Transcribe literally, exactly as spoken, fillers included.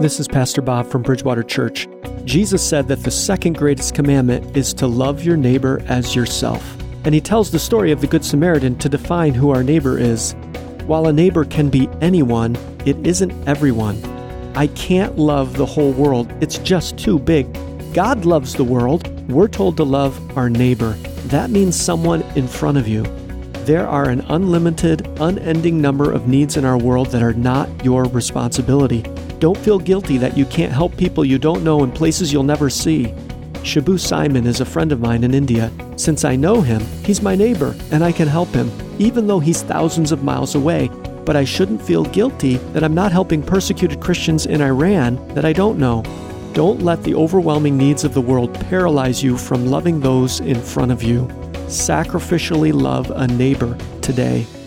This is Pastor Bob from Bridgewater Church. Jesus said that the second greatest commandment is to love your neighbor as yourself. And he tells the story of the Good Samaritan to define who our neighbor is. While a neighbor can be anyone, it isn't everyone. I can't love the whole world. It's just too big. God loves the world. We're told to love our neighbor. That means someone in front of you. There are an unlimited, unending number of needs in our world that are not your responsibility. Don't feel guilty that you can't help people you don't know in places you'll never see. Shabu Simon is a friend of mine in India. Since I know him, he's my neighbor, and I can help him, even though he's thousands of miles away. But I shouldn't feel guilty that I'm not helping persecuted Christians in Iran that I don't know. Don't let the overwhelming needs of the world paralyze you from loving those in front of you. Sacrificially love a neighbor today.